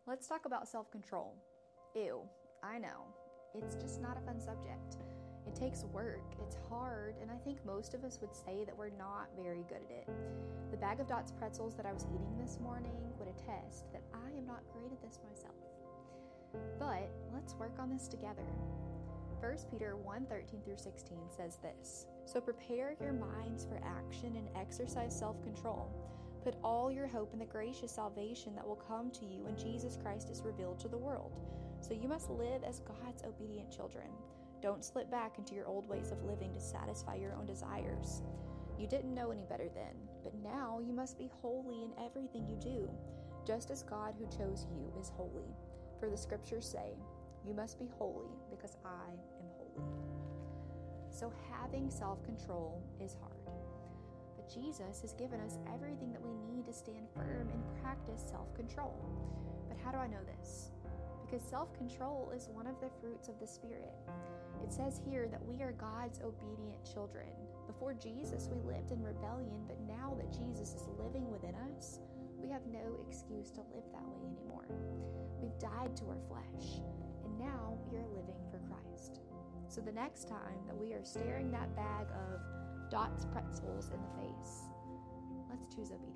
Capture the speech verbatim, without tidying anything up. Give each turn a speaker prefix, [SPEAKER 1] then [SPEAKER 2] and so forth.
[SPEAKER 1] Let's talk about self-control. Ew, I know. It's just not a fun subject. It takes work, it's hard, and I think most of us would say that we're not very good at it. The bag of Dots pretzels that I was eating this morning would attest that I am not great at this myself. But let's work on this together. First Peter one thirteen through sixteen says this, "So prepare your minds for action and exercise self-control. Put all your hope in the gracious salvation that will come to you when Jesus Christ is revealed to the world. So you must live as God's obedient children. Don't slip back into your old ways of living to satisfy your own desires. You didn't know any better then, but now you must be holy in everything you do, just as God who chose you is holy. For the scriptures say, 'You must be holy because I am holy.'" So having self-control is hard. But Jesus has given us everything that we need to stand firm and practice self-control. But how do I know this? Because self-control is one of the fruits of the Spirit. It says here that we are God's obedient children. Before Jesus, we lived in rebellion, but now that Jesus is living within us, we have no excuse to live that way anymore. We've died to our flesh, and now we are living for Christ. So the next time that we are staring that bag of Dots pretzels in the face, let's choose obedience.